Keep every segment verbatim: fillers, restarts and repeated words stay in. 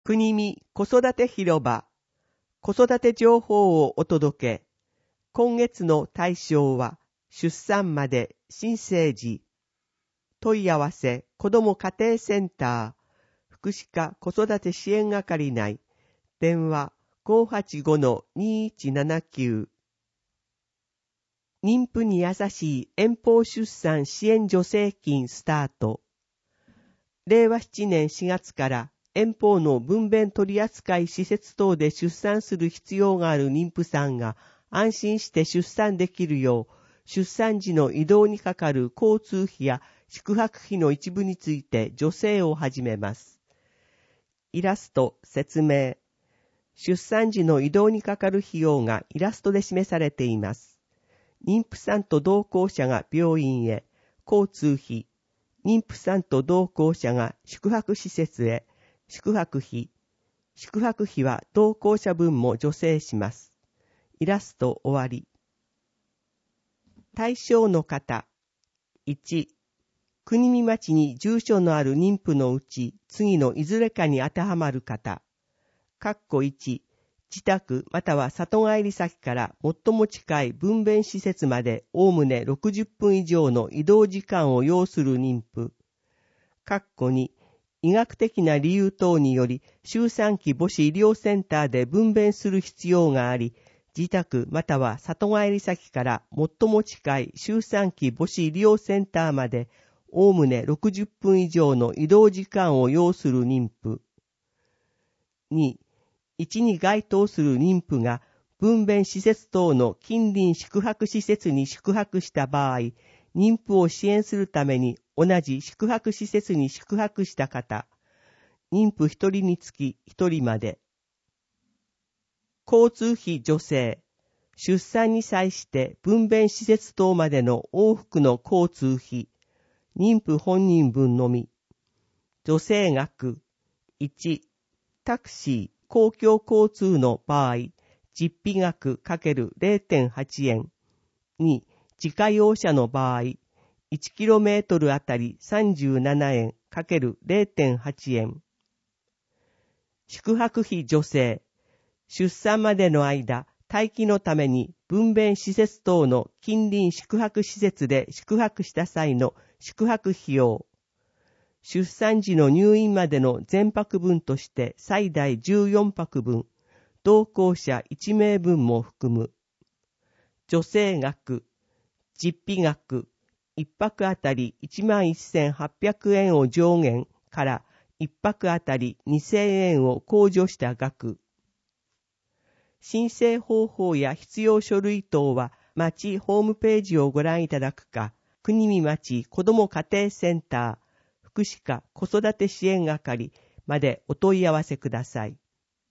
国見子育て広場、子育て情報をお届け。今月の対象は、出産まで新生児。問い合わせ、子ども家庭センター、福祉課子育て支援係内、電話 ごーはちごのにーいちななきゅう。妊婦に優しい遠方出産支援助成金スタート。れいわななねんしがつから遠方の分娩取扱施設等で出産する必要がある妊婦さんが安心して出産できるよう、出産時の移動にかかる交通費や宿泊費の一部について助成を始めます。イラスト説明。出産時の移動にかかる費用がイラストで示されています。妊婦さんと同行者が病院へ、交通費。妊婦さんと同行者が宿泊施設へ、宿泊費。宿泊費は同行者分も助成します。イラスト終わり。対象の方。いち、国見町に住所のある妊婦のうち、次のいずれかに当てはまる方。括弧いち、自宅または里帰り先から最も近い分娩施設までおおむねろくじゅっぷん以上の移動時間を要する妊婦。括弧に、医学的な理由等により周産期母子医療センターで分娩する必要があり、自宅または里帰り先から最も近い周産期母子医療センターまでおおむねろくじゅっぷん以上の移動時間を要する妊婦。に、いちに該当する妊婦が分娩施設等の近隣宿泊施設に宿泊した場合、妊婦を支援するために同じ宿泊施設に宿泊した方、妊婦ひとりにつきひとりまで。交通費助成、出産に際して分娩施設等までの往復の交通費、妊婦本人分のみ。助成額、いち、タクシー、公共交通の場合、実費額 ×れいてんはち 円。に、自家用車の場合、いちキロメートルあたりさんじゅうななえん ×れいてんはち 円。宿泊費助成、出産までの間、待機のために分娩施設等の近隣宿泊施設で宿泊した際の宿泊費用。出産時の入院までの全泊分として最大じゅうよんぱくぶん、同行者いちめいぶんも含む。助成額、実費額、いっぱくあたり いちまんせんはっぴゃくえんを上限からいっぱくあたりにせんえんを控除した額。申請方法や必要書類等は町ホームページをご覧いただくか、国見町子ども家庭センター、福祉課子育て支援係までお問い合わせください。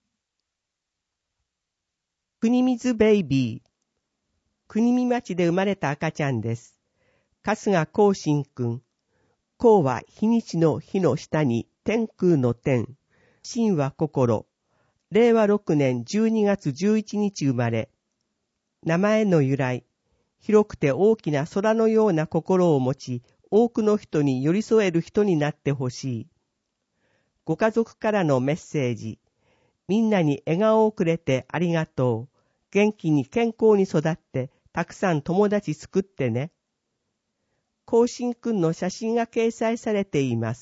国水ベイビー。国見町で生まれた赤ちゃんです。春日光信くん。光は日にちの日の下に天空の天。信は心。れいわろくねんじゅうにがつじゅういちにち生まれ。名前の由来。広くて大きな空のような心を持ち、多くの人に寄り添える人になってほしい。ご家族からのメッセージ。みんなに笑顔をくれてありがとう。元気に健康に育って、たくさん友達作ってね。光信くんの写真が掲載されています。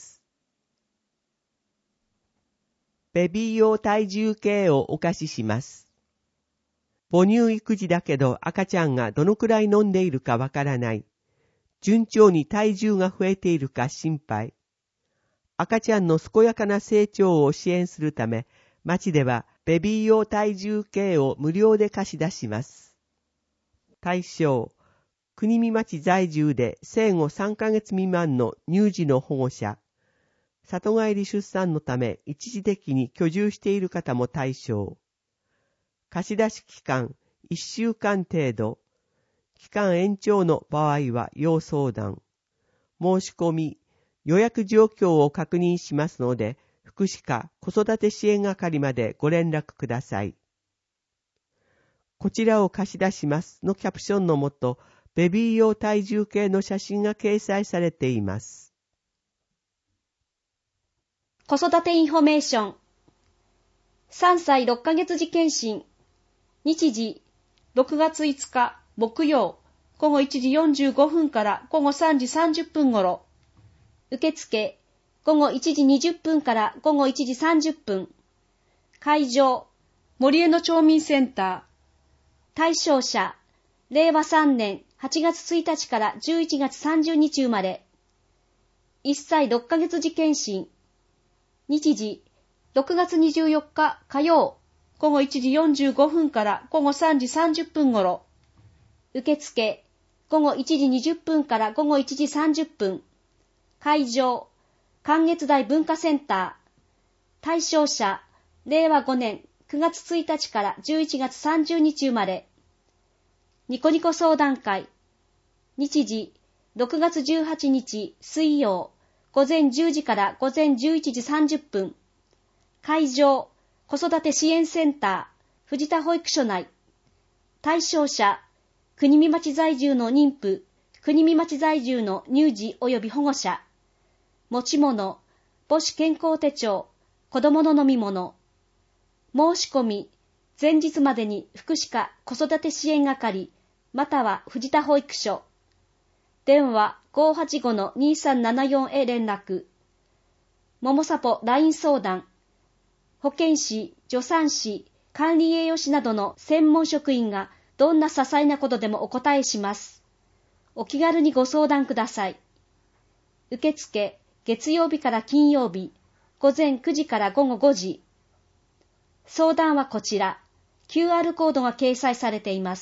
ベビー用体重計をお貸しします。母乳育児だけど赤ちゃんがどのくらい飲んでいるかわからない。順調に体重が増えているか心配。赤ちゃんの健やかな成長を支援するため、町ではベビー用体重計を無料で貸し出します。対象、国見町在住で生後さんかげつ未満の乳児の保護者。里帰り出産のため一時的に居住している方も対象。貸し出し期間いっしゅうかん程度。期間延長の場合は要相談。申し込み、予約状況を確認しますので、福祉課子育て支援係までご連絡ください。こちらを貸し出しますのキャプションのもと、ベビー用体重計の写真が掲載されています。 子育てインフォメーション。 さんさいろっかげつ時検診。日時、ろくがついつか木曜、午後いちじよんじゅうごふんから午後さんじさんじゅっぷん頃。受付、午後いちじにじゅっぷんから午後いちじさんじゅっぷん。会場、森江野町民センター。対象者、れいわさんねんはちがつついたちからじゅういちがつさんじゅうにち生まれ。いっさいろっかげつ時検診。日時、ろくがつにじゅうよっか火曜、午後いちじよんじゅうごふんから午後さんじさんじゅっぷん頃。受付、午後いちじにじゅっぷんから午後いちじさんじゅっぷん。会場、関越台文化センター。対象者、れいわごねんくがつついたちからじゅういちがつさんじゅうにち生まれ。ニコニコ相談会。日時、ろくがつじゅうはちにち水曜、午前じゅうじから午前じゅういちじさんじゅっぷん。会場、子育て支援センター、藤田保育所内。対象者、国見町在住の妊婦、国見町在住の乳児及び保護者。持ち物、母子健康手帳、子供の飲み物。申し込み、前日までに福祉課子育て支援係、または藤田保育所。電話ごーはちごのにさんななよんへ連絡。ももさぽ ライン 相談。保健師、助産師、管理栄養士などの専門職員がどんな些細なことでもお答えします。お気軽にご相談ください。受付、月曜日から金曜日、午前くじから午後ごじ。相談はこちら、キューアール コードが掲載されています。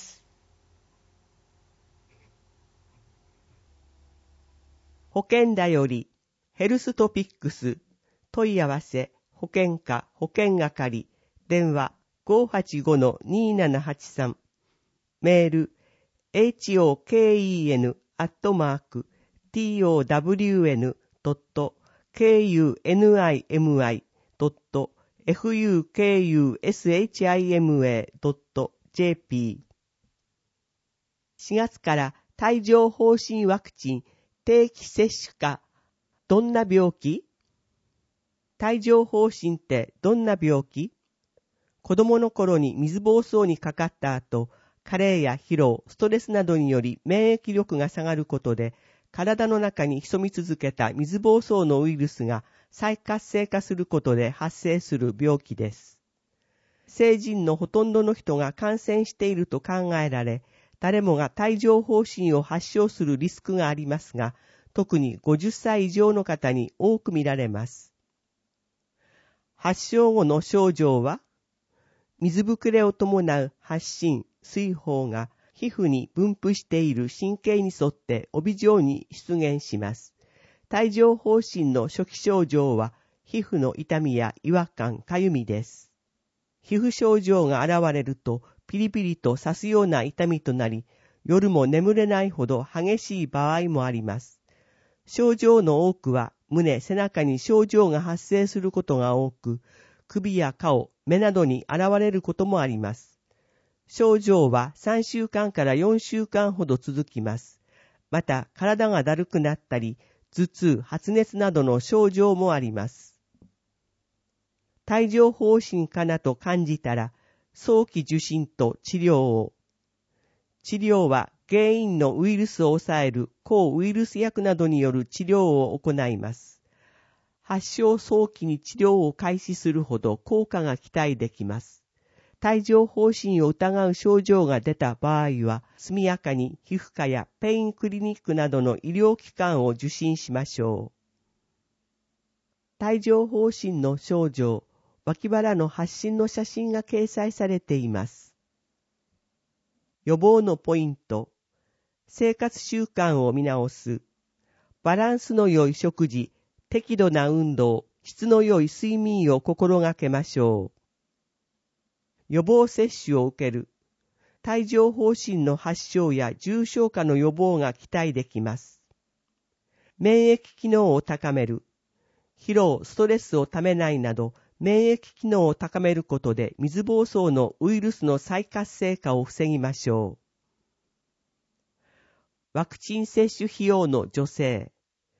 保健だより、ヘルストピックス、問い合わせ、保健課保健係、電話ごーはちごのにーななはちさん、メール、hoken アットマーク、town.kunimi.fukushima.jp。 しがつから帯状疱疹ワクチン定期接種か。どんな病気？帯状疱疹ってどんな病気？子供の頃に水疱瘡にかかった後、加齢や疲労、ストレスなどにより免疫力が下がることで、体の中に潜み続けた水疱瘡のウイルスが再活性化することで発生する病気です。成人のほとんどの人が感染していると考えられ、誰もが帯状疱疹を発症するリスクがありますが、特にごじゅっさい以上の方に多く見られます。発症後の症状は、水ぶくれを伴う発疹、水疱が皮膚に分布している神経に沿って帯状に出現します。帯状疱疹の初期症状は、皮膚の痛みや違和感、かゆみです。皮膚症状が現れると、ピリピリと刺すような痛みとなり、夜も眠れないほど激しい場合もあります。症状の多くは胸、背中に症状が発生することが多く、首や顔、目などに現れることもあります。症状はさんしゅうかんからよんしゅうかんほど続きます。また、体がだるくなったり、頭痛、発熱などの症状もあります。帯状疱疹かなと感じたら、早期受診と治療を。治療は原因のウイルスを抑える抗ウイルス薬などによる治療を行います。発症早期に治療を開始するほど効果が期待できます。帯状疱疹を疑う症状が出た場合は、速やかに皮膚科やペインクリニックなどの医療機関を受診しましょう。帯状疱疹の症状、脇腹の発疹の写真が掲載されています。予防のポイント、生活習慣を見直す、バランスの良い食事、適度な運動、質の良い睡眠を心がけましょう。予防接種を受ける、帯状疱疹の発症や重症化の予防が期待できます。免疫機能を高める、疲労、ストレスをためないなど、免疫機能を高めることで水疱瘡のウイルスの再活性化を防ぎましょう。ワクチン接種費用の助成。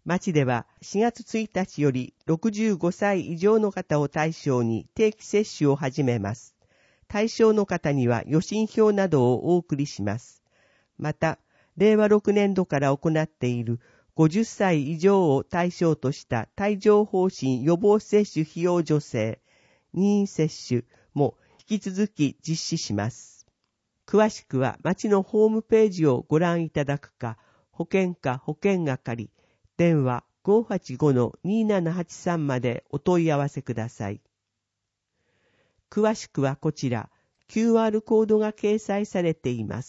町ではしがつついたちよりろくじゅうごさい以上の方を対象に定期接種を始めます。対象の方には予診票などをお送りします。また、れいわろくねんどから行っているごじゅっさい以上を対象とした帯状疱疹予防接種費用助成、任意接種も引き続き実施します。詳しくは町のホームページをご覧いただくか、保健課保健係、電話 ごーはちごのにーななはちさん までお問い合わせください。詳しくはこちら、キューアール コードが掲載されています。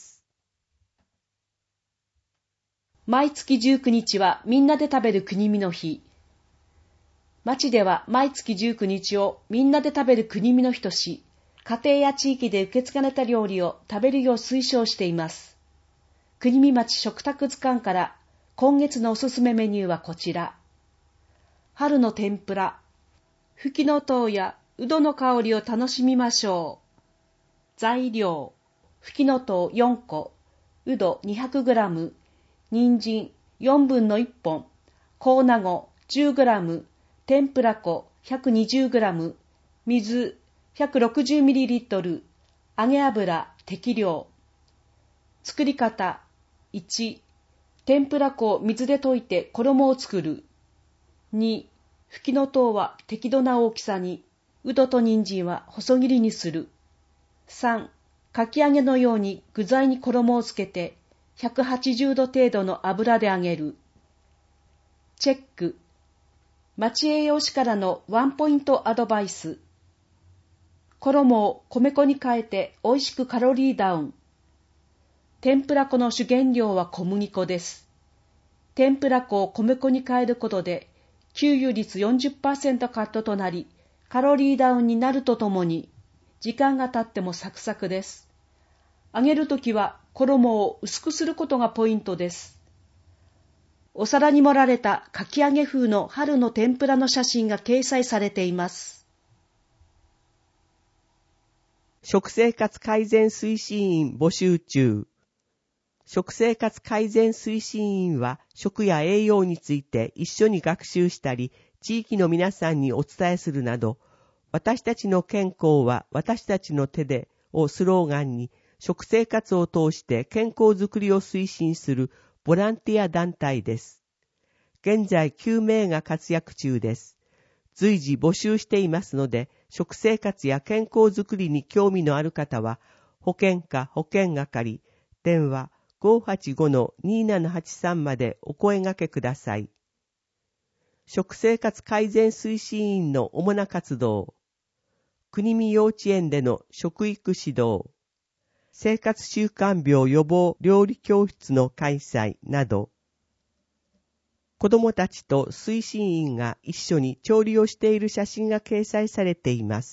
毎月じゅうくにちはみんなで食べる国見の日。町では毎月じゅうくにちをみんなで食べる国見の日とし、家庭や地域で受け継がれた料理を食べるよう推奨しています。国見町食卓図鑑から今月のおすすめメニューはこちら。春の天ぷら、ふきのとうやうどの香りを楽しみましょう。材料、ふきのとうよんこ、うど にひゃくグラム、人参よんぶんのいっぽん、香菜ご じゅうグラム、天ぷら粉 ひゃくにじゅうグラム、水 ひゃくろくじゅうミリリットル、揚げ油適量。作り方いち、天ぷら粉を水で溶いて衣を作る。に、ふきのとうは適度な大きさに、うどと人参は細切りにする。さん、かき揚げのように具材に衣をつけてひゃくはちじゅうど程度の油で揚げる。チェック。町栄養士からのワンポイントアドバイス。衣を米粉に変えて美味しくカロリーダウン。天ぷら粉の主原料は小麦粉です。天ぷら粉を米粉に変えることで吸油率 よんじゅっパーセント カットとなり、カロリーダウンになるとともに、時間が経ってもサクサクです。揚げるときは衣を薄くすることがポイントです。お皿に盛られたかき揚げ風の春の天ぷらの写真が掲載されています。 食生活改善推進員募集中。食生活改善推進員は食や栄養について一緒に学習したり、地域の皆さんにお伝えするなど、私たちの健康は私たちの手でをスローガンに、食生活を通して健康づくりを推進するボランティア団体です。現在きゅうめいが活躍中です。随時募集していますので、食生活や健康づくりに興味のある方は、保健課保健係、電話 ごーはちごのにーななはちさん までお声掛けください。食生活改善推進員の主な活動、国見幼稚園での食育指導、生活習慣病予防料理教室の開催など、子どもたちと推進員が一緒に調理をしている写真が掲載されています。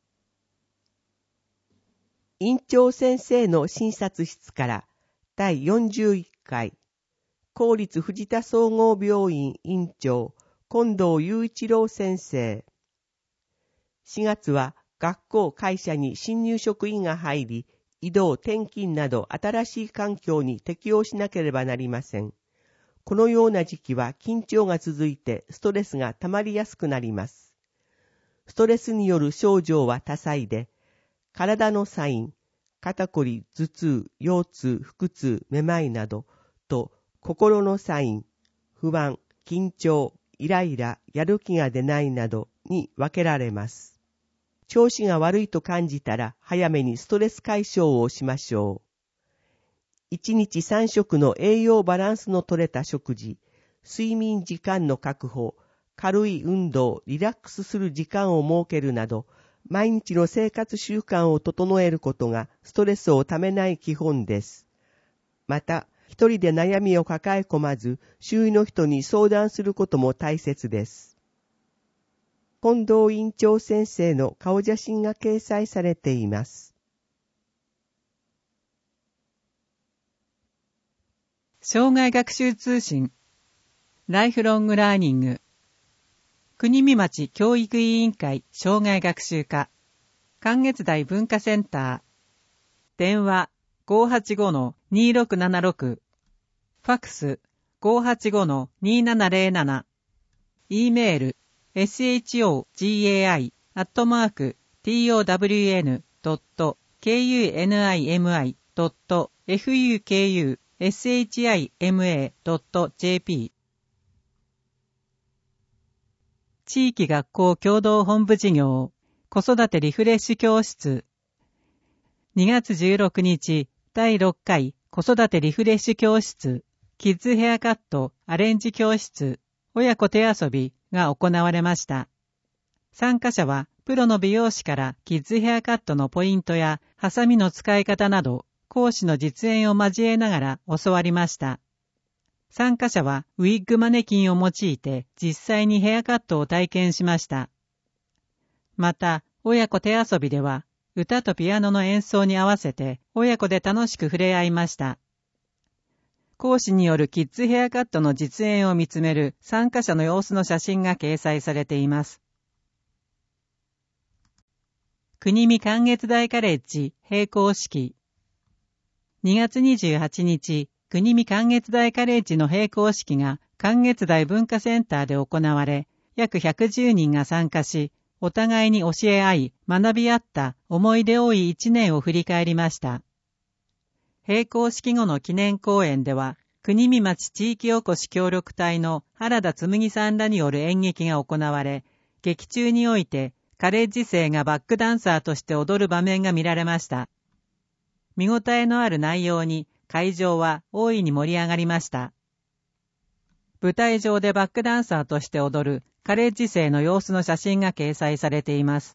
院長先生の診察室からだいよんじゅういっかい、公立藤田総合病院院長近藤雄一郎先生。しがつは学校会社に新入職員が入り、移動転勤など新しい環境に適応しなければなりません。このような時期は緊張が続いてストレスが溜まりやすくなります。ストレスによる症状は多彩で、体のサイン、肩こり、頭痛、腰痛、腹痛、めまいなどと、心のサイン、不安、緊張、イライラ、やる気が出ないなどに分けられます。調子が悪いと感じたら早めにストレス解消をしましょう。いちにちさんしょくの栄養バランスの取れた食事、睡眠時間の確保、軽い運動、リラックスする時間を設けるなど、毎日の生活習慣を整えることがストレスをためない基本です。また、一人で悩みを抱え込まず、周囲の人に相談することも大切です。近藤院長先生の顔写真が掲載されています。 障害学習通信ライフロングラーニング国見町教育委員会障害学習課関越台文化センター電話 ごーはちごのにーろくななろく ファックスごーはちごのにーななぜろなな。e メール ショガ アットマーク トウ ドット ケーユーエヌアイエムアイ ドット ファクシマ ドット ジェーピー 地域学校共同本部事業子育てリフレッシュ教室にがつじゅうろくにちだいろっかい子育てリフレッシュ教室キッズヘアカットアレンジ教室親子手遊びが行われました。参加者はプロの美容師からキッズヘアカットのポイントやハサミの使い方など講師の実演を交えながら教わりました。参加者はウィッグマネキンを用いて実際にヘアカットを体験しました。また親子手遊びでは歌とピアノの演奏に合わせて親子で楽しく触れ合いました。講師によるキッズヘアカットの実演を見つめる参加者の様子の写真が掲載されています。国見観月台カレッジ閉校式にがつにじゅうはちにち、国見観月台カレッジの閉校式が観月台文化センターで行われ、約ひゃくじゅうにんが参加し、お互いに教え合い、学び合った思い出多い一年を振り返りました。閉校式後の記念講演では、国見町地域おこし協力隊の原田紬さんらによる演劇が行われ、劇中においてカレッジ生がバックダンサーとして踊る場面が見られました。見応えのある内容に会場は大いに盛り上がりました。舞台上でバックダンサーとして踊るカレッジ生の様子の写真が掲載されています。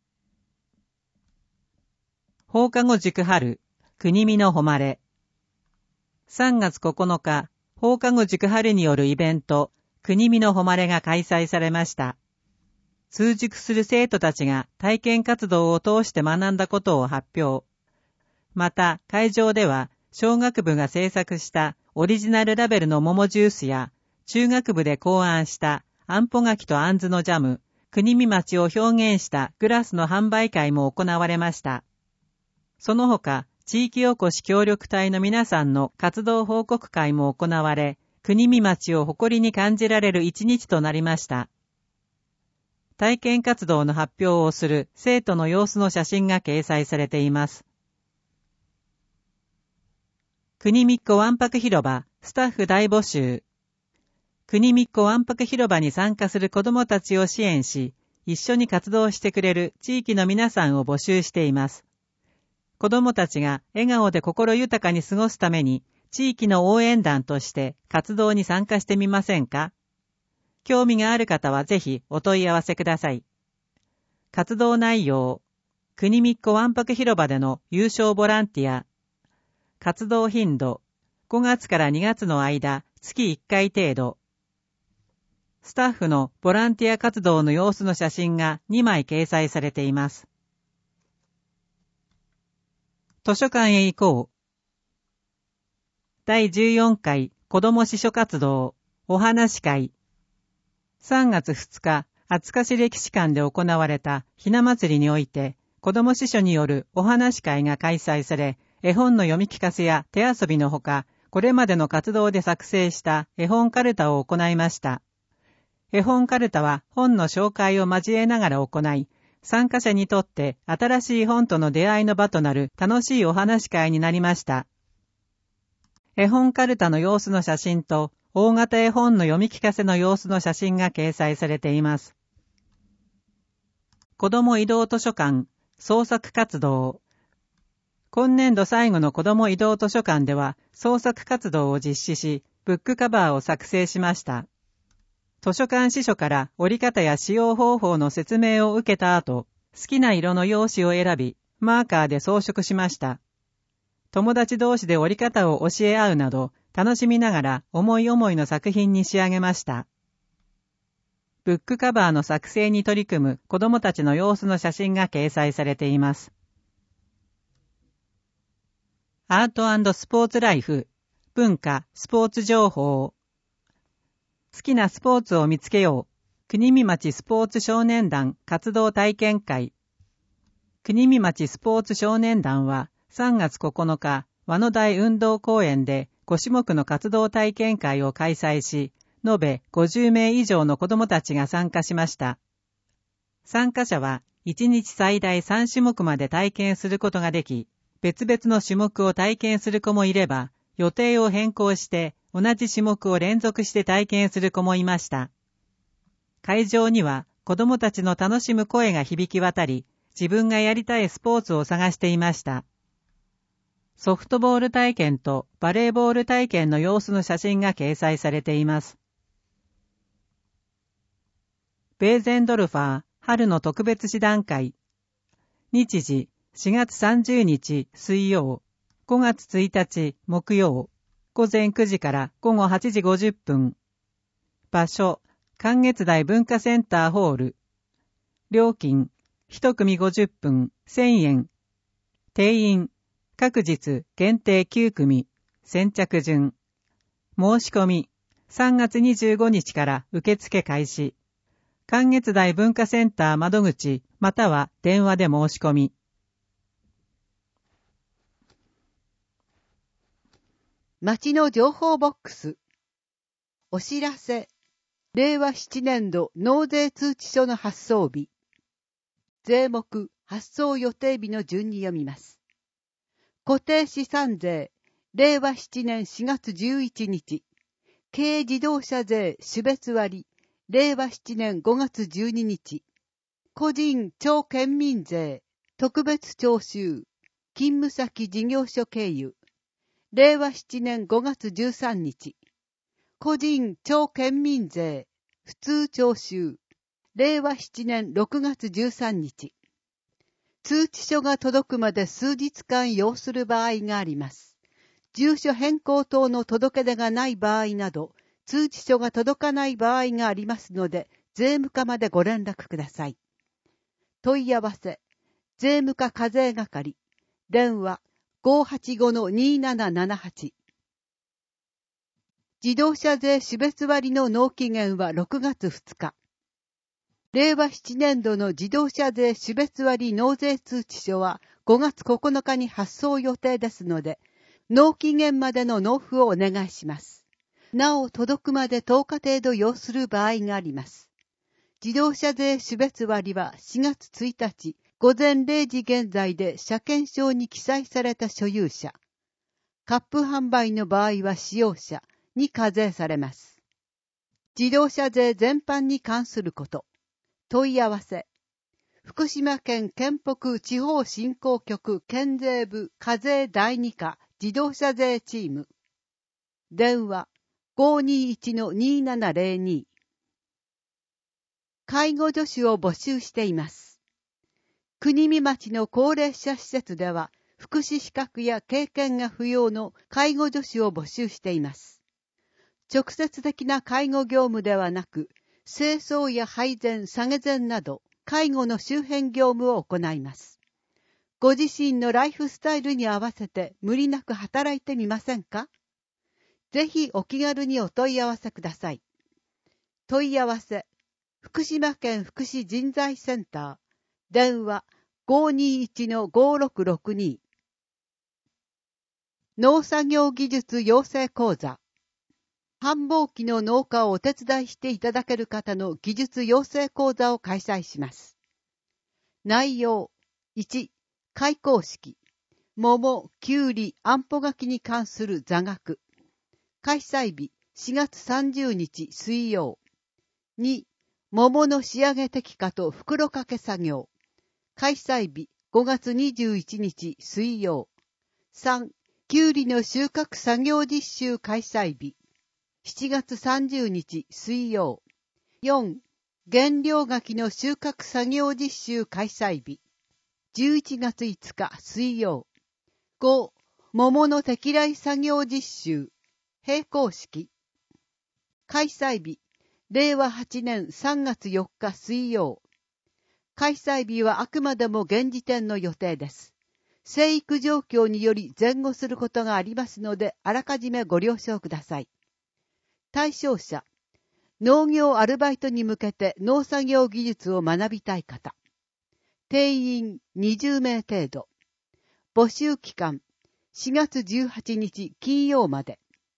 放課後塾春国見の誉れさんがつここのか、放課後塾春によるイベント、国見の誉れが開催されました。通塾する生徒たちが体験活動を通して学んだことを発表。また、会場では、小学部が制作したオリジナルラベルの桃ジュースや、中学部で考案したあんぽ柿とあんずのジャム、国見町を表現したグラスの販売会も行われました。その他、地域おこし協力隊の皆さんの活動報告会も行われ、国見町を誇りに感じられる一日となりました。体験活動の発表をする生徒の様子の写真が掲載されています。国見っ子わんぱく広場スタッフ大募集。国見っ子わんぱく広場に参加する子どもたちを支援し、一緒に活動してくれる地域の皆さんを募集しています。子どもたちが笑顔で心豊かに過ごすために、地域の応援団として活動に参加してみませんか？興味がある方はぜひお問い合わせください。活動内容、国見っ子わんぱく広場での有償ボランティア、活動頻度、ごがつからにがつの間、月いっかい程度。スタッフのボランティア活動の様子の写真がにまい掲載されています。図書館へ行こう。だいじゅうよんかい子ども司書活動お話会。さんがつふつか、厚賀市歴史館で行われたひな祭りにおいて、子ども司書によるお話会が開催され、絵本の読み聞かせや手遊びのほか、これまでの活動で作成した絵本カルタを行いました。絵本カルタは本の紹介を交えながら行い、参加者にとって新しい本との出会いの場となる楽しいお話会になりました。絵本カルタの様子の写真と大型絵本の読み聞かせの様子の写真が掲載されています。子ども移動図書館創作活動。今年度最後の子ども移動図書館では創作活動を実施し、ブックカバーを作成しました。図書館司書から折り方や使用方法の説明を受けた後、好きな色の用紙を選び、マーカーで装飾しました。友達同士で折り方を教え合うなど、楽しみながら思い思いの作品に仕上げました。ブックカバーの作成に取り組む子どもたちの様子の写真が掲載されています。アート&スポーツライフ、文化・スポーツ情報。好きなスポーツを見つけよう。国見町スポーツ少年団活動体験会。国見町スポーツ少年団はさんがつここのか、和野台運動公園でご種目の活動体験会を開催し、延べごじゅうめい以上の子どもたちが参加しました。参加者はいちにち最大さんしゅもくまで体験することができ、別々の種目を体験する子もいれば、予定を変更して同じ種目を連続して体験する子もいました。会場には子どもたちの楽しむ声が響き渡り、自分がやりたいスポーツを探していました。ソフトボール体験とバレーボール体験の様子の写真が掲載されています。ベーゼンドルファー春の特別師団会。日時しがつさんじゅうにち水曜、ごがつついたち木曜、ごぜんくじからごごはちじごじゅっぷん。場所、関越台文化センターホール。料金、いち組ごじゅっぷん、せんえん。定員、各日限定きゅう組、先着順。申し込み、さんがつにじゅうごにちから受付開始。関越台文化センター窓口または電話で申し込み。 町の情報ボックス。お知らせ。れいわななねんど納税通知書の発送日。税目、発送予定日の順に読みます。固定資産税、れいわななねんしがつじゅういちにち。軽自動車税種別割、れいわななねんごがつじゅうににち。個人超県民税、特別徴収、勤務先事業所経由。れいわななねんごがつじゅうさんにち。個人超県民税、普通徴収。れいわななねんろくがつじゅうさんにち。通知書が届くまで数日間要する場合があります。住所変更等の届け出がない場合など、通知書が届かない場合がありますので、税務課までご連絡ください。問い合わせ、税務課課税係、電話 ごーはちごのにーななななはち。自動車税種別割の納期限はろくがつふつか。れいわななねんどの自動車税種別割納税通知書はごがつここのかに発送予定ですので、納期限までの納付をお願いします。なお届くまでとおか程度要する場合があります。自動車税種別割はしがつついたちごぜんれいじ現在で車検証に記載された所有者、カップ販売の場合は使用者に課税されます。自動車税全般に関すること。問い合わせ。福島県県北地方振興局県税部課税だいに課自動車税チーム。電話 ごーにーいちのにーななぜろに。介護助手を募集しています。国見町の高齢者施設では、福祉資格や経験が不要の介護助手を募集しています。直接的な介護業務ではなく、清掃や配膳、下げ膳など、介護の周辺業務を行います。ご自身のライフスタイルに合わせて無理なく働いてみませんか？ぜひお気軽にお問い合わせください。問い合わせ、福島県福祉人材センター、電話 ごーにーいちのごーろくろくに。農作業技術養成講座。繁忙期の農家をお手伝いしていただける方の技術養成講座を開催します。内容いち、開講式。桃、きゅうり、あんぽ柿に関する座学。開催日しがつさんじゅうにち水曜。に、桃の仕上げ摘果と袋掛け作業。開催日ごがつにじゅういちにち水曜。さん、きゅうりの収穫作業実習開催日。しちがつさんじゅうにち水曜。よん、原料柿の収穫作業実習開催日。じゅういちがついつか水曜。ご、桃の摘来作業実習。閉講式。開催日、れいわはちねんさんがつよっか水曜。開催日はあくまでも現時点の予定です。生育状況により前後することがありますので、あらかじめご了承ください。対象者、農業アルバイトに向けて農作業技術を学びたい方。定員にじゅうめい程度。募集期間、しがつじゅうはちにち金曜まで。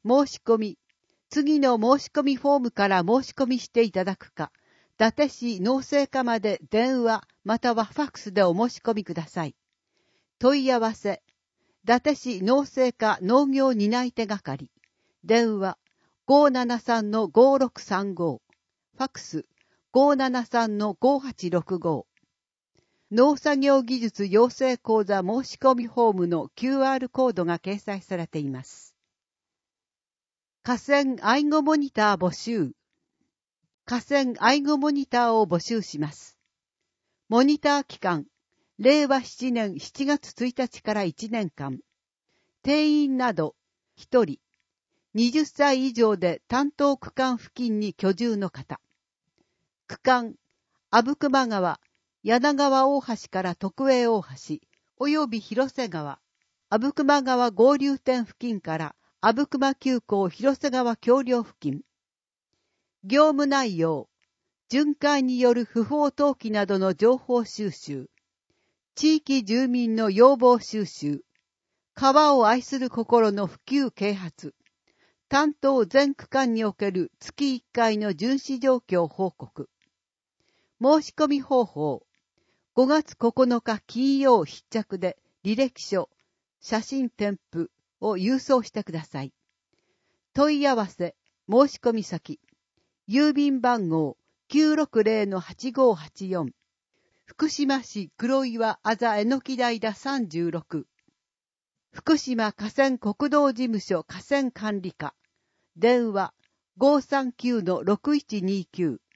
申し込み、次の申し込みフォームから申し込みしていただくか、伊達市農政課まで電話またはファックスでお申し込みください。問い合わせ、伊達市農政課農業担い手係、電話 ごーななさんのごーろくさんご、ファックス ごーななさんのごーはちろくご。農作業技術養成講座申し込みフォームの キューアール コードが掲載されています。河川愛護モニター募集。河川愛護モニターを募集します。モニター期間、れいわななねんしちがつついたちからいちねんかん。定員など、ひとり。はたち以上で担当区間付近に居住の方。区間、阿武隈川、柳川大橋から徳栄大橋、及び広瀬川、阿武隈川合流点付近から阿武隈急行広瀬川橋梁付近。業務内容、巡回による不法投棄などの情報収集、地域住民の要望収集、川を愛する心の普及啓発、担当全区間における月いっかいの巡視状況報告。申し込み方法、ごがつここのか金曜必着で履歴書、写真添付を郵送してください。問い合わせ、申し込み先、郵便番号 きゅうろくぜろのはちごはちよん、福島市黒岩あざえのき台田さんじゅうろく、福島河川国道事務所河川管理課、電話 ごーさんきゅうのろくいちにきゅう。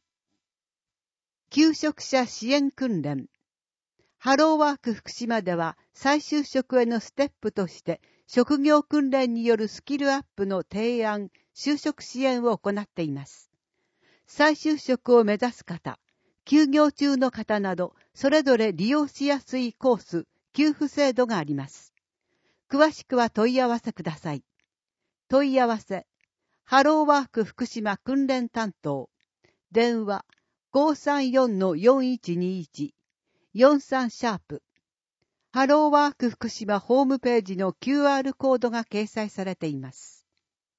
求職者支援訓練。ハローワーク福島では再就職へのステップとして職業訓練によるスキルアップの提案、就職支援を行っています。再就職を目指す方、休業中の方など、それぞれ利用しやすいコース、給付制度があります。詳しくは問い合わせください。問い合わせ、ハローワーク福島訓練担当、電話 ごーさんよんのよんいちにいち、よんさんシャープ。ハローワーク福島ホームページの キューアール コードが掲載されています。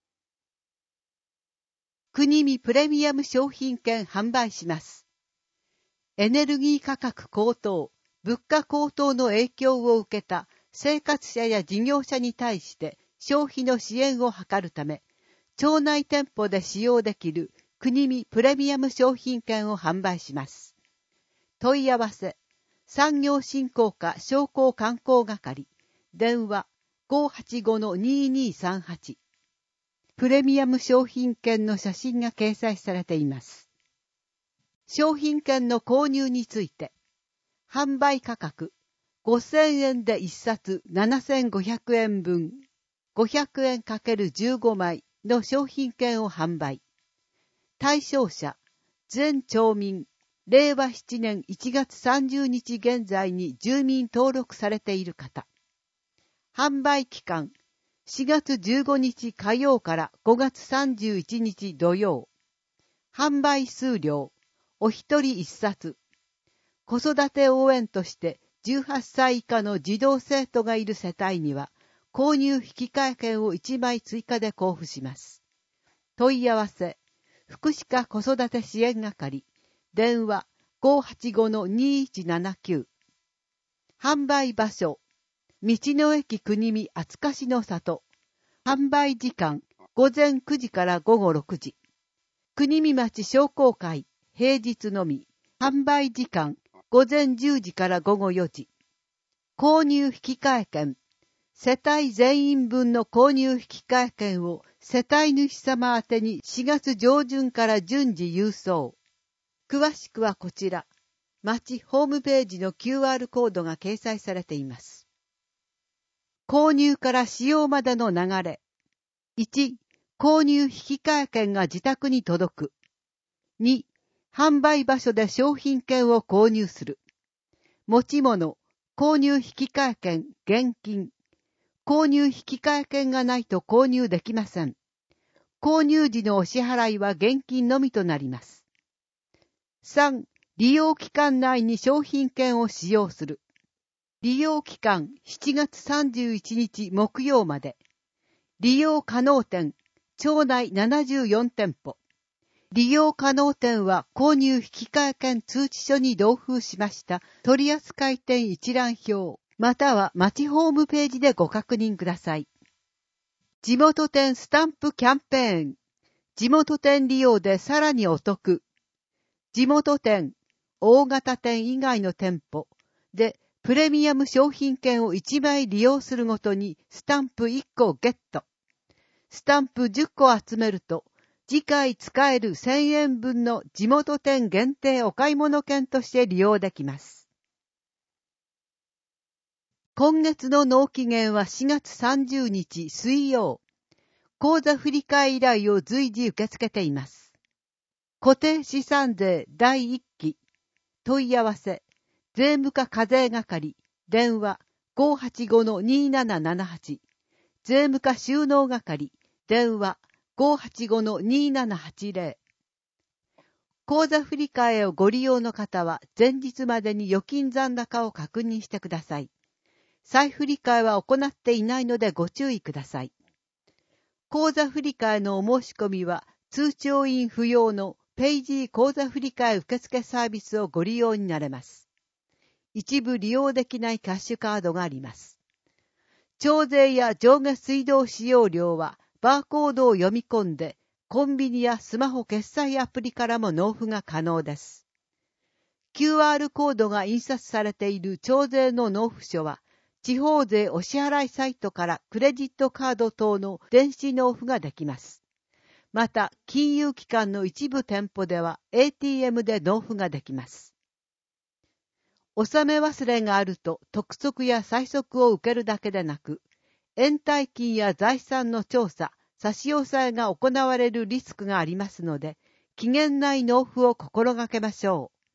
国見プレミアム商品券販売します。エネルギー価格高騰、物価高騰の影響を受けた生活者や事業者に対して消費の支援を図るため、町内店舗で使用できる国見プレミアム商品券を販売します。問い合わせ、産業振興課商工観光係、電話 ごーはちごのにーにーさんはち。プレミアム商品券の写真が掲載されています。商品券の購入について、販売価格ごせんえんでいっさつななせんごひゃくえんぶん、ごひゃくえん ×じゅうご 枚の商品券を販売。対象者、全町民、れいわななねんいちがつさんじゅうにち現在に住民登録されている方。販売期間、しがつじゅうごにち火曜からごがつさんじゅういちにち土曜。販売数量、お一人一冊。子育て応援としてじゅうはっさい以下の児童生徒がいる世帯には、購入引換券をいちまい追加で交付します。問い合わせ、福祉課子育て支援係、電話 ごーはちごのにーいちななきゅう。販売場所、道の駅国見厚かしの里。販売時間、ごぜんくじからごごろくじ。国見町商工会、平日のみ。販売時間、ごぜんじゅうじからごごよじ。購入引換券。世帯全員分の購入引換券を世帯主様宛てにしがつ上旬から順次郵送。詳しくはこちら、町ホームページの キューアール コードが掲載されています。購入から使用までの流れ。いち、購入引換券が自宅に届く。に、販売場所で商品券を購入する。持ち物、購入引換券、現金。購入引換券がないと購入できません。購入時のお支払いは現金のみとなります。さん、利用期間内に商品券を使用する。利用期間しちがつさんじゅういちにち木曜まで。 利用可能店、町内ななじゅうよんてんぽ。利用可能店は購入引換券通知書に同封しました取扱店一覧表、または町ホームページでご確認ください。地元店スタンプキャンペーン。地元店利用でさらにお得。地元店、大型店以外の店舗でプレミアム商品券をいちまい利用するごとにスタンプいっこをゲット。スタンプじゅっこ集めると次回使えるせんえんぶんの地元店限定お買い物券として利用できます。今月の納期限はしがつさんじゅうにち水曜。口座振替依頼を随時受け付けています。固定資産税だいいっき。問い合わせ、税務課課税係、電話 ごーはちごのにーななななはち。税務課収納係、電話 ごーはちごのにーななはちぜろ。口座振替をご利用の方は前日までに預金残高を確認してください。再振替は行っていないのでご注意ください。口座振替のお申し込みは通帳印不要のペイジー口座振替受付サービスをご利用になれます。一部利用できないキャッシュカードがあります。徴税や上下水道使用料はバーコードを読み込んでコンビニやスマホ決済アプリからも納付が可能です。キューアール コードが印刷されている徴税の納付書は地方税お支払いサイトからクレジットカード等の電子納付ができます。また、金融機関の一部店舗では エーティーエム で納付ができます。納め忘れがあると督促や催促を受けるだけでなく、延滞金や財産の調査、差し押さえが行われるリスクがありますので、期限内納付を心がけましょう。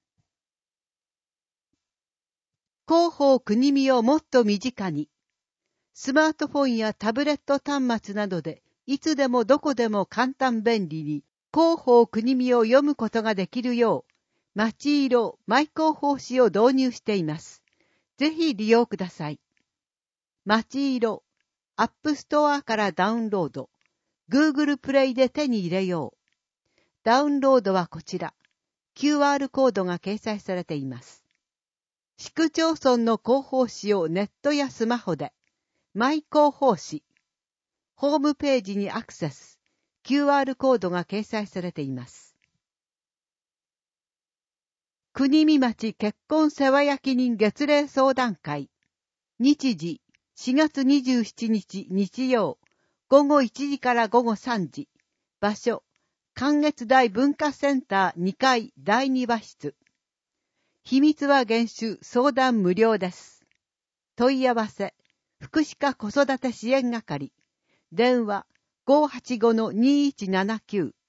広報国見をもっと身近に。スマートフォンやタブレット端末などでいつでもどこでも簡単便利に広報国見を読むことができるよう、町色マイ広報誌を導入しています。ぜひ利用ください。町色、アップストアからダウンロード、Google プレイで手に入れよう。ダウンロードはこちら。キューアール コードが掲載されています。市区町村の広報誌をネットやスマホで、マイ広報誌、ホームページにアクセス、キューアール コードが掲載されています。国見町結婚世話焼人月例相談会、日時しがつにじゅうしちにち日曜、ごごいちじからごごさんじ、場所、関越大文化センターにかいだいにば室。秘密は厳守、相談無料です。問い合わせ、福祉課子育て支援係、電話 ごーはちごのにーいちななきゅう。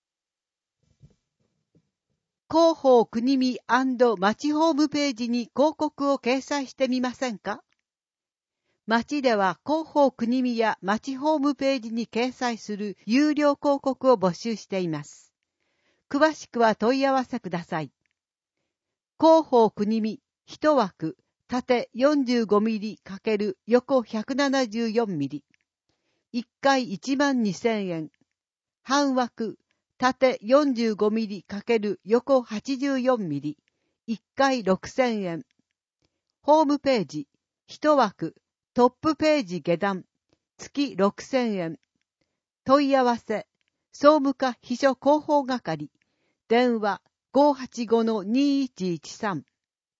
広報国見&町ホームページに広告を掲載してみませんか？町では広報国見や町ホームページに掲載する有料広告を募集しています。詳しくは問い合わせください。広報国見一枠縦 よんじゅうごミリ× 横 ひゃくななじゅうよんミリ、いっかいいちまんにせんえん、半枠縦 よんじゅうごミリ× 横 はちじゅうよんミリ、いっかいろくせんえん、ホームページ一枠トップページ下段月ろくせんえん、問い合わせ総務課秘書広報係、電話 ごーはちごのにーいちいちさん。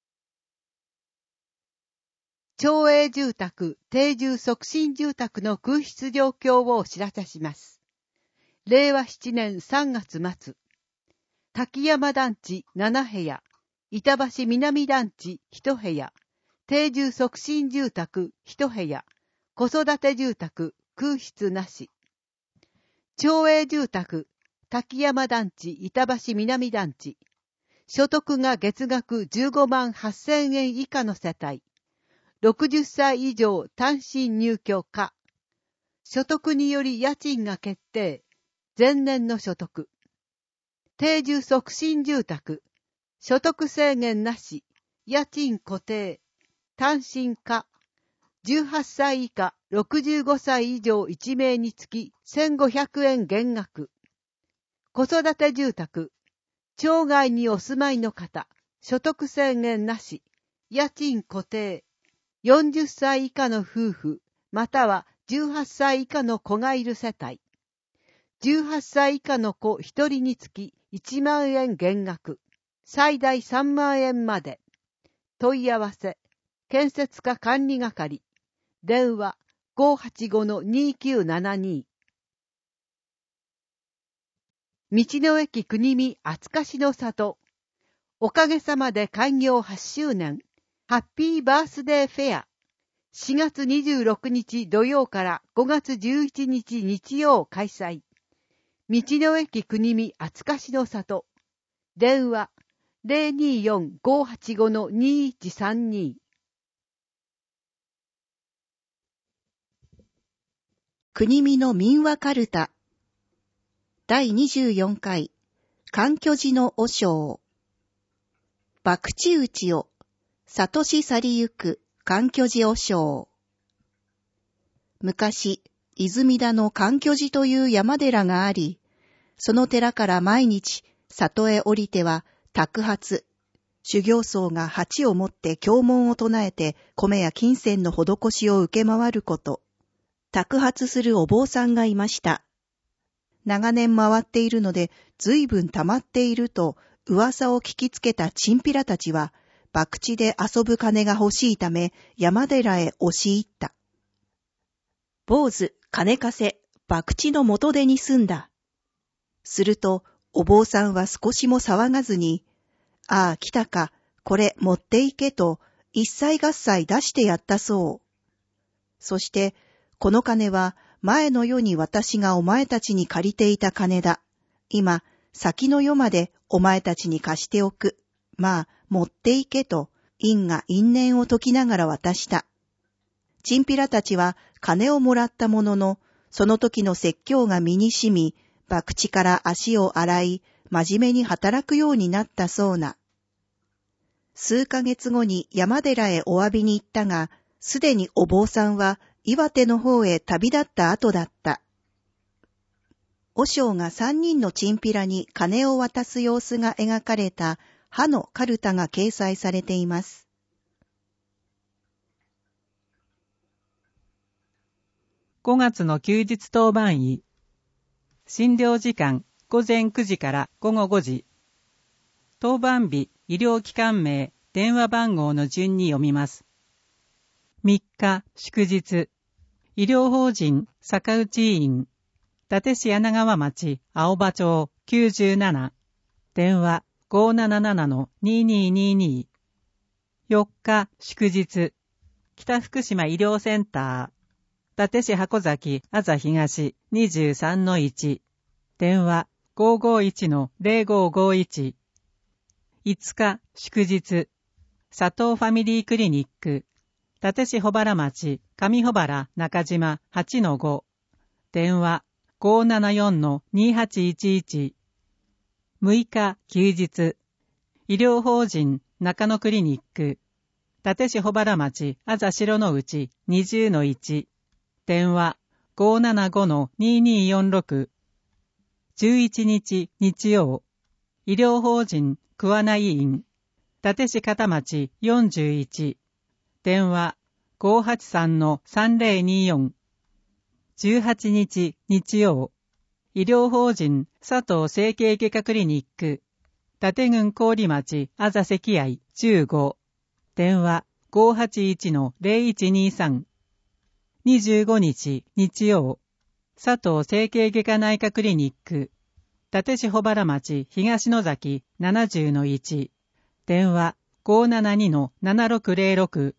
町営住宅、定住促進住宅の空室状況をお知らせします。れいわしちねんさんがつ末、滝山団地ななへや、板橋南団地いちへや、定住促進住宅いちへや、子育て住宅空室なし。町営住宅、滝山団地板橋南団地、所得が月額じゅうごまんはっせんえん以下の世帯、ろくじゅっさい以上単身入居可、所得により家賃が決定、前年の所得、定住促進住宅、所得制限なし、家賃固定、単身可、 じゅうはっさい以下ろくじゅうごさい以上いちめいにつきせんごひゃくえん減額。子育て住宅、町外にお住まいの方、所得制限なし、家賃固定、よんじゅっさい以下の夫婦、またはじゅうはっさい以下の子がいる世帯、じゅうはっさい以下の子ひとりにつきいちまんえん減額、最大さんまんえんまで。問い合わせ、建設課管理係、電話 ごーはちごのにーきゅうななに。道の駅国見厚かしの里、おかげさまで開業はちしゅうねん、ハッピーバースデーフェア、しがつにじゅうろくにち土曜からごがつじゅういちにち日曜開催。道の駅国見厚かしの里、電話 ゼロにーよん ごーはちごのにーいちさんに。 国見の民話かるただいにじゅうよんかい環居寺の和尚。博打打ちを里し去りゆく環居寺和尚。昔、泉田の環居寺という山寺があり、その寺から毎日里へ降りては托鉢、修行僧が鉢を持って経文を唱えて米や金銭の施しを受け回ること、托鉢するお坊さんがいました。長年回っているので随分溜まっていると噂を聞きつけたチンピラたちは、博打で遊ぶ金が欲しいため山寺へ押し入った。坊主、金貸せ、博打の元手に済んだ。するとお坊さんは少しも騒がずに、ああ来たか、これ持っていけと一切合切出してやったそう。そして、この金は前の世に私がお前たちに借りていた金だ。今、先の世までお前たちに貸しておく。まあ、持っていけと、因果因縁を解きながら渡した。チンピラたちは金をもらったものの、その時の説教が身に染み、博打から足を洗い、真面目に働くようになったそうな。数ヶ月後に山寺へお詫びに行ったが、すでにお坊さんは岩手の方へ旅立った後だった。和尚が三人のチンピラに金を渡す様子が描かれた歯のカルタが掲載されています。 ごがつの休日当番医。診療時間ごぜんくじからごごごじ。当番日、医療機関名、電話番号の順に読みます。みっか、祝日。医療法人、坂内院。伊達市柳川町、青葉町、きゅうじゅうなな。電話、ごーななななのにーにーにーにー。よっか、祝日。北福島医療センター。伊達市箱崎、あざ東、にじゅうさんのいち。電話、ごーごーいちのぜろごーごーいち。いつか、祝日。佐藤ファミリークリニック。伊達市保原町、上保原、中島、はちのご。電話、ごーななよんのにーはちいちいち。むいか、休日。医療法人、中野クリニック。伊達市保原町、あざ白の内、にじゅうのいち。電話、ごーななごのにーにーよんろく。じゅういちにち、日曜。医療法人、桑名医院。伊達市片町、よんじゅういち。電話、ごーはちさんのさんぜろにーよん。じゅうはちにち、日曜。医療法人、佐藤整形外科クリニック。伊達郡郡町、あざ関合じゅうご。電話、ごーはちいちのぜろいちにーさん。にじゅうごにち、日曜。佐藤整形外科内科クリニック。伊達市保原町、東野崎、ななじゅうのいち。電話、ごーななにのななろくぜろろく。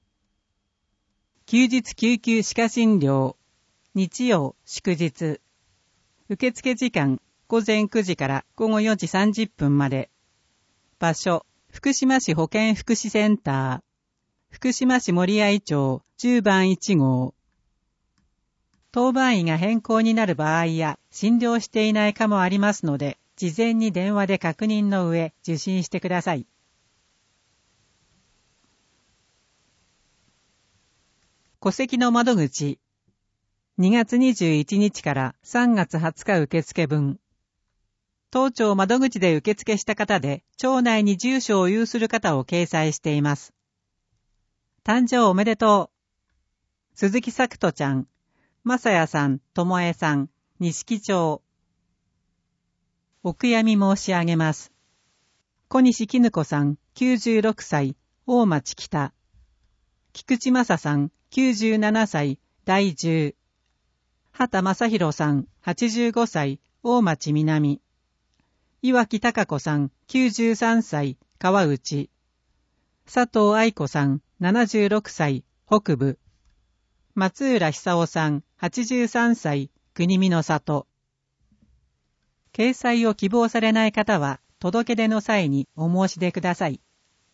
休日救急歯科診療。日曜、祝日。受付時間、ごぜんくじからごごよじさんじゅっぷんまで。場所、福島市保健福祉センター。福島市森合町じゅうばんいちごう。当番医が変更になる場合や診療していないかもありますので、事前に電話で確認の上受診してください。 戸籍の窓口、にがつにじゅういちにちからさんがつはつか受付分。当庁窓口で受付した方で、町内に住所を有する方を掲載しています。誕生おめでとう。鈴木咲人ちゃん、まさやさん、ともえさん、錦町。お悔やみ申し上げます。小西絹子さん、きゅうじゅうろくさい、大町北。菊池正さん、きゅうじゅうななさい、第じゅう。畑正宏さん、はちじゅうごさい、大町南。岩木貴子さん、きゅうじゅうさんさい、川内。佐藤愛子さん、ななじゅうろくさい、北部。松浦久夫さん、はちじゅうさんさい、国見の里。掲載を希望されない方は、届け出の際にお申し出ください。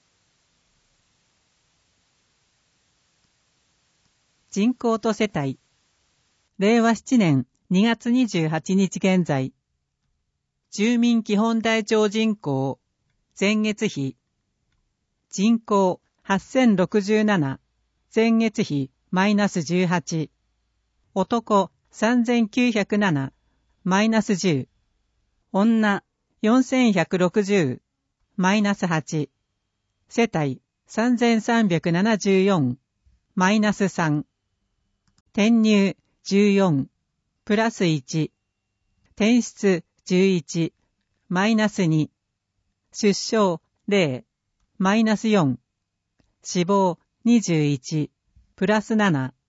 人口と世帯。れいわななねんにがつにじゅうはちにち現在。住民基本台帳人口、前月比。人口はっせんろくじゅうなな、前月比マイナスじゅうはち。男さんぜんきゅうひゃくなな、マイナスじゅう。女よんせんひゃくろくじゅう、マイナスはち。世帯さんぜんさんびゃくななじゅうよん、マイナスさん。転入じゅうよん、プラスいち。転出じゅういち、マイナスに。出生ゼロ、マイナスよん。死亡にじゅういち、プラスなな。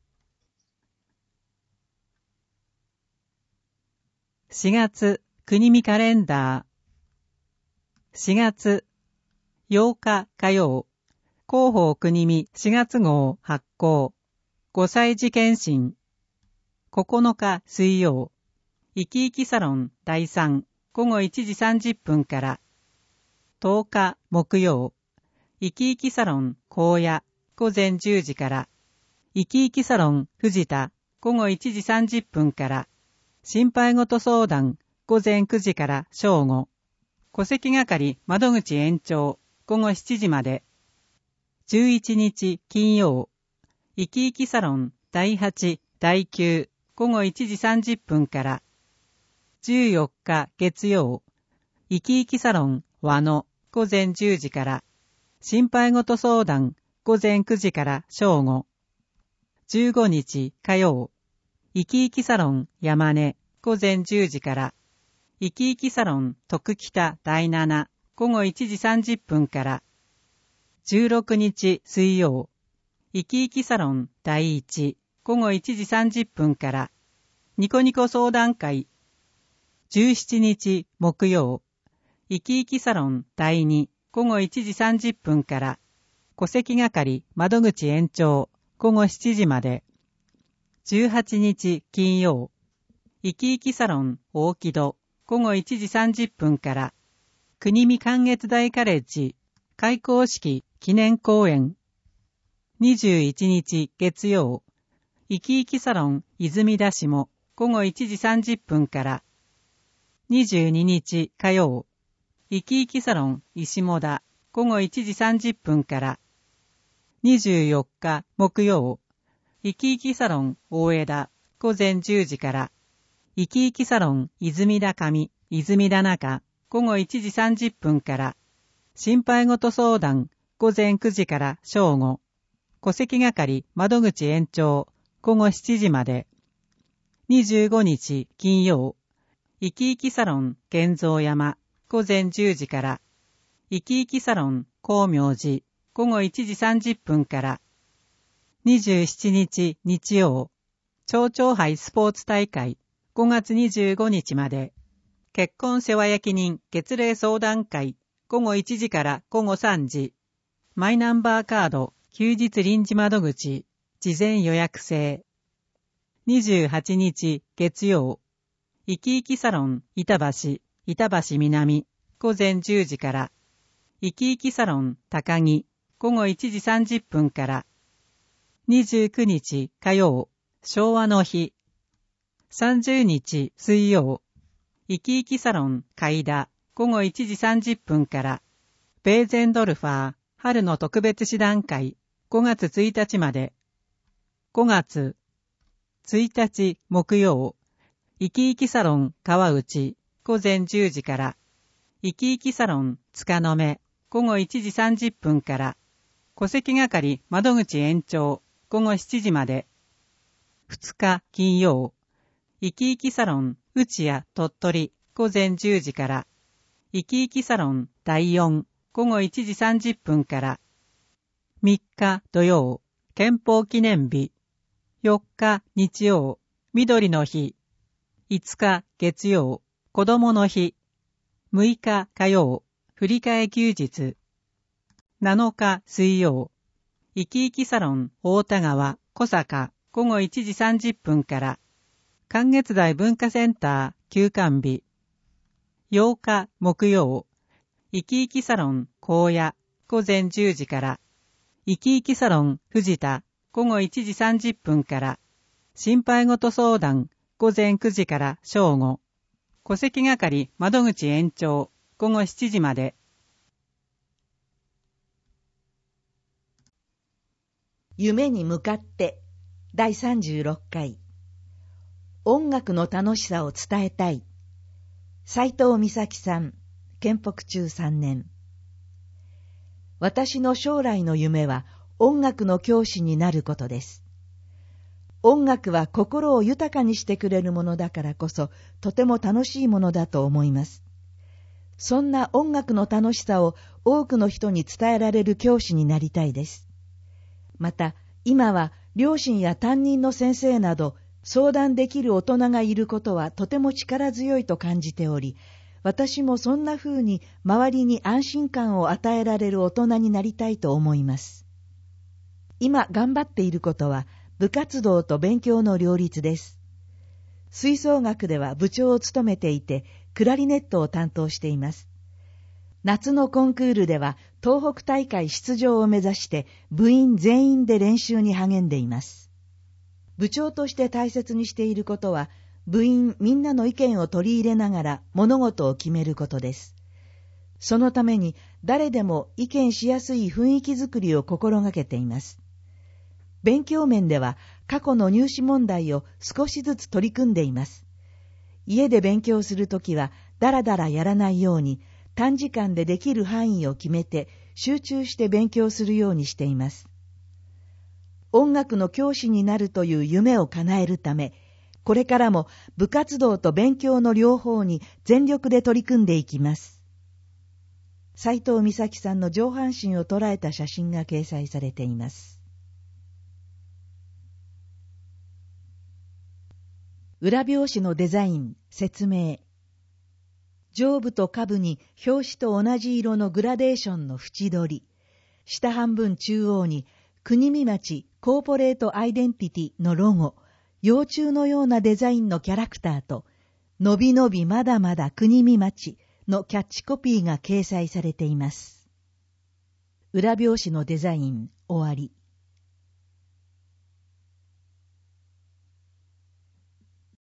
しがつ、国見カレンダー。しがつ、ようか火曜、広報国見しがつ号発行。ごさい児検診。ここのか水曜、生き生きサロンだいさん、ごごいちじさんじゅっぷんから。とおか木曜、生き生きサロン高野、ごぜんじゅうじから。生き生きサロン藤田、ごごいちじさんじゅっぷんから。心配ごと相談、ごぜんくじから正午。戸籍係窓口延長、ごごしちじまで。じゅういちにち金曜、生き生きサロンだいはち、だいきゅう、ごごいちじさんじゅっぷんから。じゅうよっか月曜、生き生きサロン和野、ごぜんじゅうじから。心配ごと相談、ごぜんくじから正午。じゅうごにち火曜、生き生きサロン山根、ごぜんじゅうじから。生き生きサロン徳北だいなな、ごごいちじさんじゅっぷんから。じゅうろくにち水曜、生き生きサロンだいいち、ごごいちじさんじゅっぷんから。ニコニコ相談会。じゅうしちにち木曜、生き生きサロンだいに、ごごいちじさんじゅっぷんから。戸籍係窓口延長、ごごしちじまで。じゅうはちにち金曜、生き生きサロン大木戸、ごごいちじさんじゅっぷんから。国見関越大カレッジ、開校式記念講演。にじゅういちにち月曜、生き生きサロン泉田下、ごごいちじさんじゅっぷんから。にじゅうににち火曜、生き生きサロン石母田、ごごいちじさんじゅっぷんから。にじゅうよっか木曜、生き生きサロン大枝、ごぜんじゅうじから。生き生きサロン泉田上、泉田中、ごごいちじさんじゅっぷんから。心配ごと相談、ごぜんくじから正午。戸籍係窓口延長、ごごしちじまで。にじゅうごにち金曜、生き生きサロン玄蔵山、ごぜんじゅうじから。生き生きサロン光明寺、ごごいちじさんじゅっぷんから。にじゅうしちにち日曜、町長杯スポーツ大会、ごがつにじゅうごにちまで。結婚世話焼人月例相談会、ごごいちじからごごさんじ。マイナンバーカード、休日臨時窓口、事前予約制。にじゅうはちにち月曜、生き生きサロン板橋、板橋南、ごぜんじゅうじから。生き生きサロン高木、ごごいちじさんじゅっぷんから。にじゅうくにち火曜、昭和の日。さんじゅうにち水曜、生き生きサロン海田、ごごいちじさんじゅっぷんから。ベーゼンドルファー春の特別師団会、ごがつついたちまで。 ごがつついたち木曜、いきいきサロン川内午前じゅうじから、いきいきサロン塚の目午後いちじさんじゅっぷんから、戸籍係窓口延長午後しちじまで。ふつか金曜、いきいきサロン内谷鳥取午前じゅうじから、いきいきサロンだいよん午後いちじさんじゅっぷんから、みっか土曜、憲法記念日、よっか日曜、緑の日、いつか月曜、子供の日、むいか火曜、振り替え休日、なのか水曜、いきいきサロン大田川小坂午後いちじさんじゅっぷんから、関月台文化センター休館日、ようか木曜、いきいきサロン高野午前じゅうじから、いきいきサロン藤田午後いちじさんじゅっぷんから、心配ごと相談午前くじから正午、戸籍係窓口延長午後しちじまで。 夢に向かってだいさんじゅうろっかい、音楽の楽しさを伝えたい。斉藤美咲さん、建北中さんねん。私の将来の夢は音楽の教師になることです。音楽は心を豊かにしてくれるものだからこそ、とても楽しいものだと思います。そんな音楽の楽しさを多くの人に伝えられる教師になりたいです。また、今は両親や担任の先生など、相談できる大人がいることはとても力強いと感じており、私もそんな風に周りに安心感を与えられる大人になりたいと思います。今頑張っていることは部活動と勉強の両立です。吹奏楽では部長を務めていて、クラリネットを担当しています。夏のコンクールでは東北大会出場を目指して部員全員で練習に励んでいます。部長として大切にしていることは、部員みんなの意見を取り入れながら物事を決めることです。そのために誰でも意見しやすい雰囲気づくりを心がけています。勉強面では過去の入試問題を少しずつ取り組んでいます。家で勉強するときはだらだらやらないように短時間でできる範囲を決めて集中して勉強するようにしています。音楽の教師になるという夢を叶えるため、これからも部活動と勉強の両方に全力で取り組んでいきます。斉藤美咲さんの上半身を捉えた写真が掲載されています。裏表紙のデザイン、説明。上部と下部に表紙と同じ色のグラデーションの縁取り。下半分中央に国見町コーポレートアイデンティティのロゴ、幼虫のようなデザインのキャラクターと、のびのびまだまだ国見町のキャッチコピーが掲載されています。裏表紙のデザイン、終わり。